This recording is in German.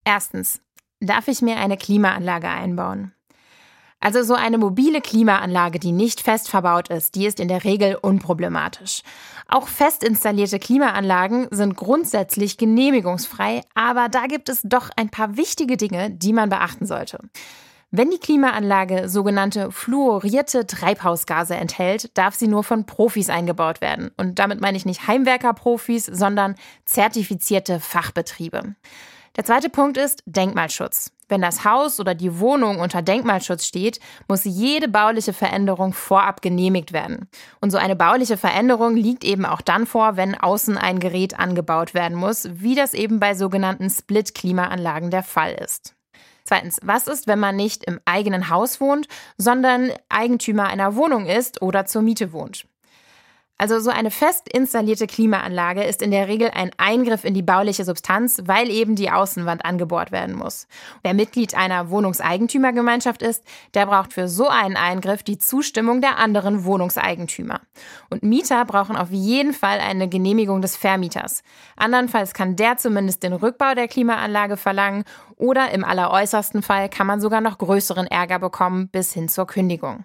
Erstens, darf ich mir eine Klimaanlage einbauen? Also so eine mobile Klimaanlage, die nicht fest verbaut ist, die ist in der Regel unproblematisch. Auch fest installierte Klimaanlagen sind grundsätzlich genehmigungsfrei, aber da gibt es doch ein paar wichtige Dinge, die man beachten sollte. Wenn die Klimaanlage sogenannte fluorierte Treibhausgase enthält, darf sie nur von Profis eingebaut werden. Und damit meine ich nicht Heimwerker-Profis, sondern zertifizierte Fachbetriebe. Der zweite Punkt ist Denkmalschutz. Wenn das Haus oder die Wohnung unter Denkmalschutz steht, muss jede bauliche Veränderung vorab genehmigt werden. Und so eine bauliche Veränderung liegt eben auch dann vor, wenn außen ein Gerät angebaut werden muss, wie das eben bei sogenannten Split-Klimaanlagen der Fall ist. Zweitens, was ist, wenn man nicht im eigenen Haus wohnt, sondern Eigentümer einer Wohnung ist oder zur Miete wohnt? Also so eine fest installierte Klimaanlage ist in der Regel ein Eingriff in die bauliche Substanz, weil eben die Außenwand angebohrt werden muss. Wer Mitglied einer Wohnungseigentümergemeinschaft ist, der braucht für so einen Eingriff die Zustimmung der anderen Wohnungseigentümer. Und Mieter brauchen auf jeden Fall eine Genehmigung des Vermieters. Andernfalls kann der zumindest den Rückbau der Klimaanlage verlangen oder im alleräußersten Fall kann man sogar noch größeren Ärger bekommen bis hin zur Kündigung.